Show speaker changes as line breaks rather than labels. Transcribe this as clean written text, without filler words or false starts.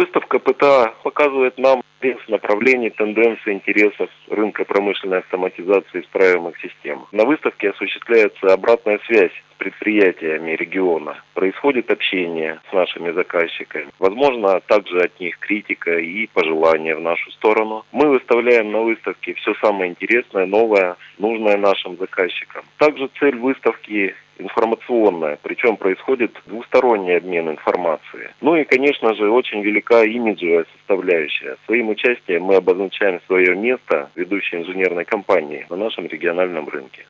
Выставка ПТА показывает нам направлений, тенденций, интересов рынка промышленной автоматизации и строевых систем. На выставке осуществляется обратная связь с предприятиями региона. Происходит общение с нашими заказчиками. Возможно, также от них критика и пожелания в нашу сторону. Мы выставляем на выставке все самое интересное, новое, нужное нашим заказчикам. Также цель выставки информационная, причем происходит двусторонний обмен информацией. Ну и, конечно же, очень велика имиджевая составляющая. Своим участием мы обозначаем свое место ведущей инженерной компании на нашем региональном рынке.